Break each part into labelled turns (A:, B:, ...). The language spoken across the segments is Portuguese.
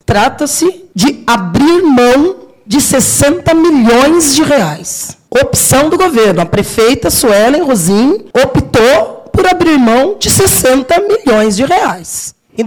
A: Trata-se de abrir mão de 60 milhões de reais. Opção do governo. A prefeita Suelen Rosim optou por abrir mão de 60 milhões de reais. Em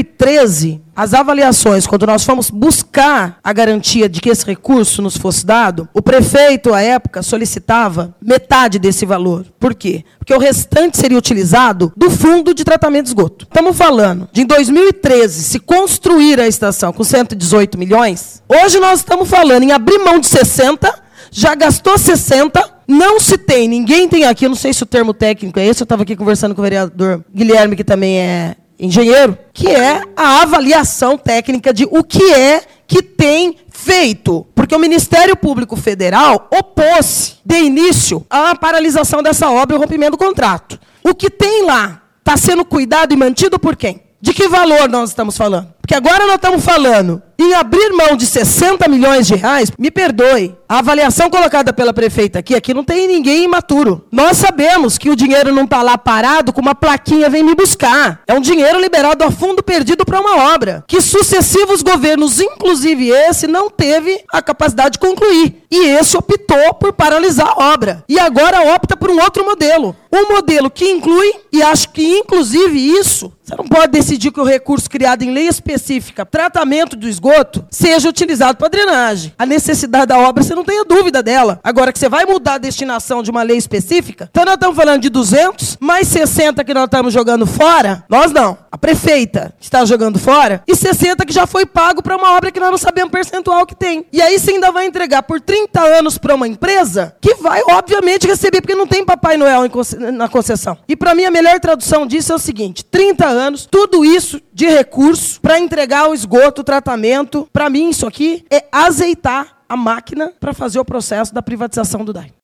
A: 2013, as avaliações, quando nós fomos buscar a garantia de que esse recurso nos fosse dado, o prefeito, à época, solicitava metade desse valor. Por quê? Porque o restante seria utilizado do fundo de tratamento de esgoto. Estamos falando de, em 2013, se construir a estação com 118 milhões. Hoje nós estamos falando em abrir mão de 60, já gastou 60, não se tem, ninguém tem aqui, eu não sei se o termo técnico é esse, eu estava aqui conversando com o vereador Guilherme, que também é engenheiro, que é a avaliação técnica de o que é que tem feito. Porque o Ministério Público Federal opôs-se, de início, à paralisação dessa obra e o rompimento do contrato. O que tem lá está sendo cuidado e mantido por quem? De que valor nós estamos falando? Porque agora nós estamos falando em abrir mão de 60 milhões de reais, me perdoe, a avaliação colocada pela prefeita aqui não tem ninguém imaturo. Nós sabemos que o dinheiro não está lá parado com uma plaquinha, vem me buscar. É um dinheiro liberado a fundo perdido para uma obra, que sucessivos governos, inclusive esse, não teve a capacidade de concluir. E esse optou por paralisar a obra. E agora opta por um outro modelo. Um modelo que inclui, e acho que inclusive isso, você não pode decidir que o recurso criado em lei específica, tratamento do esgoto, seja utilizado para drenagem. A necessidade da obra, você não tenha dúvida dela. Agora que você vai mudar a destinação de uma lei específica, então nós estamos falando de 200, mais 60 que nós estamos jogando fora, nós não. A prefeita está jogando fora, e 60 que já foi pago para uma obra que nós não sabemos o percentual que tem. E aí você ainda vai entregar por 30 anos para uma empresa que vai, obviamente, receber, porque não tem Papai Noel na concessão. E para mim a melhor tradução disso é o seguinte: 30 anos, tudo isso de recurso para entregar o esgoto, o tratamento. Para mim, isso aqui é azeitar a máquina para fazer o processo da privatização do DAI.